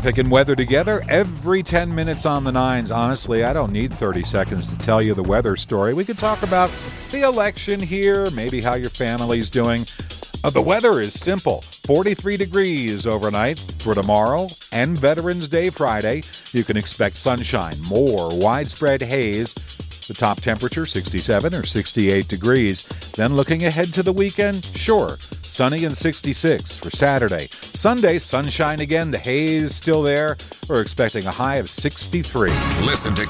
Traffic and weather together every 10 minutes on the nines. Honestly, I don't need 30 seconds to tell you the weather story. We could talk about the election here, maybe how your family's doing. The weather is simple. 43 degrees overnight for tomorrow and Veterans Day Friday. You can expect sunshine, more widespread haze. The top temperature, 67 or 68 degrees. Then looking ahead to the weekend, sure, sunny and 66 for Saturday. Sunday, sunshine again. The haze still there. We're expecting a high of 63. Listen to